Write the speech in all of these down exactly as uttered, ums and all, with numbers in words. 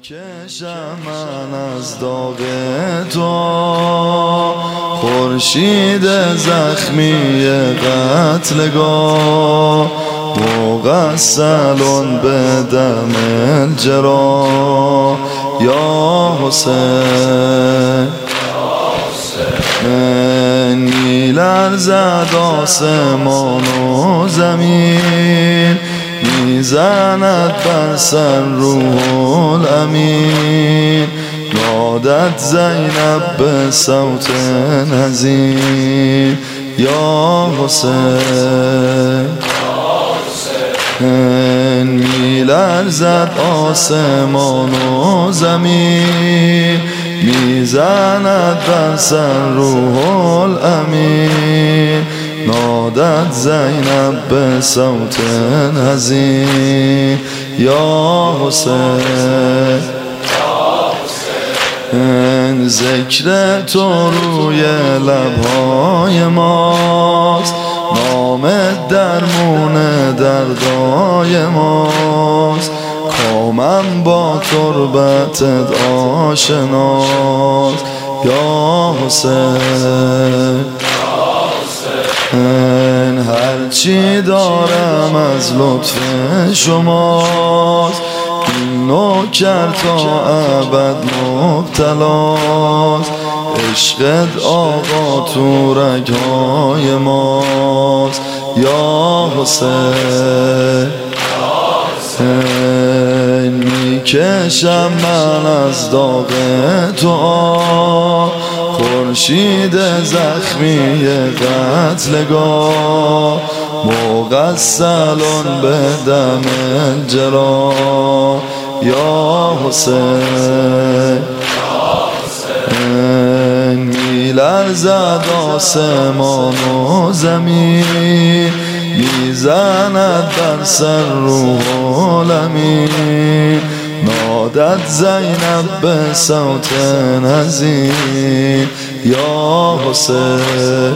میکشم من از داغ تو، خورشید زخمی قتلگاه، مغسل به دم الجراح. یا حسین میلرزد آسمان و زمین، میزند بر سر روح الامین. نادت زینب به صوت حزین. یا حسین میلرزد آسمان و زمین، میزند بر سر روح الامین. نادت زینب به صوت حزین. یا حسین ذکر تو روی لبهای ماست، نامت درمون دردای ماست. کامم با تربتت آشناست. یا حسین هرچی دارم از لطف شماست، این نوکر تا ابد مبتلاست. عشقت آقا تو رگهای ماست. یا حسین میکشم من از داغ تو، خورشید زخمی قتلگاه، مغسل به دم الجراح. یا حسین میلرزد آسمان و زمین، میزند بر سر روح الامین. نادت زینب به صوت حزین. یا حسین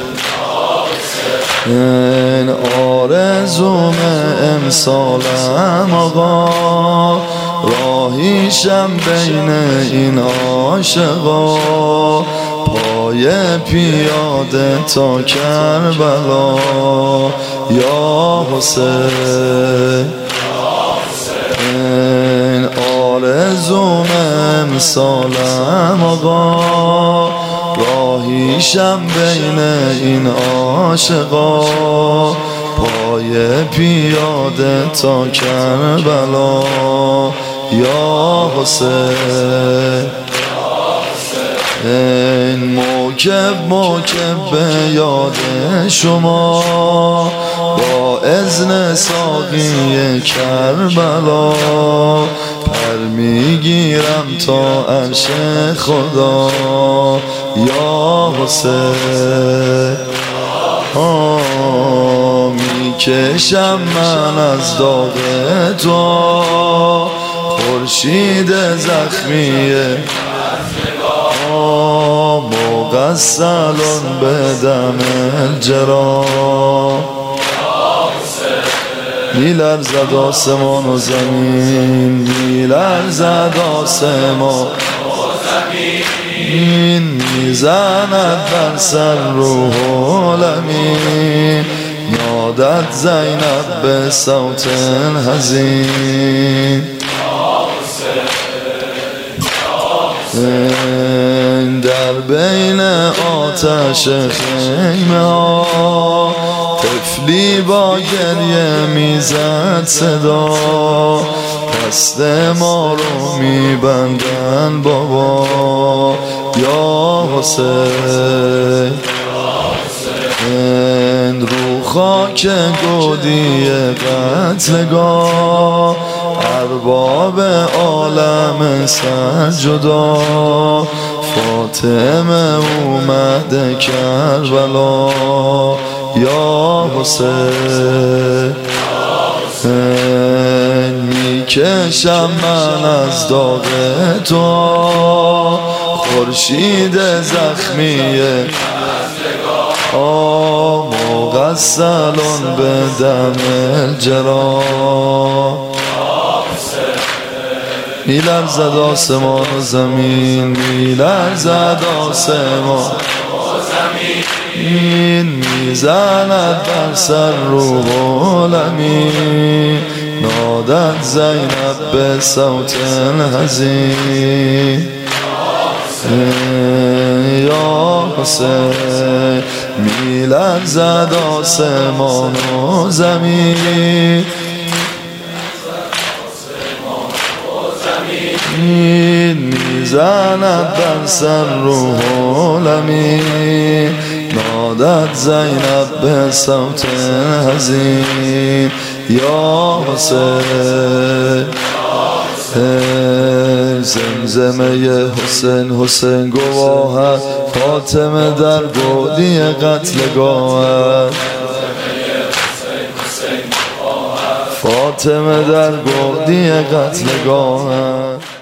آرزوم امسالم آقا، راهیشم بین این عاشقا. پای پیاده تا کربلا. یا حسین آرزوم امسالم آقا، راهیشم بین این عاشقا. پای پیاده تا کربلا. یا حسین موکب موکب به یاد شما، با اذن ساقی کربلا. پر میگیرم تا عرش خدا. یا حسین میکشم من از داغ تو، خورشید زخمی مغسل به دم الجراح. میلرزد آسمان و زمین، میلرزد آسمان و زمین، میزند بر سر روح الامین. نادت زینب به صوت حزین. در بین آتش خیمه ها، طفلی با گریه میزد صدا. دست ما رو میبندن بابا. یا حسین رو خاک گودی قتلگاه، ارباب عالم سرجدا. فاطمه اومده کربلا. یا حسین میکشم من از داغ تو، خورشید زخمی مغسل به دم الجراح. میلرزد آسمان و زمین، میلرزد آسمان این میزند بر سر روح الامین. نادت زینب به صوت حزین یا حسین، میلرزد آسمان و زمین این میزند بر سر روح الامین. نادت زینب به صوت حزین یا حسین. زمزمه حسین حسین گواهد، فاطمه در گودی قتلگاهد، فاطمه در گودی قتلگاهد.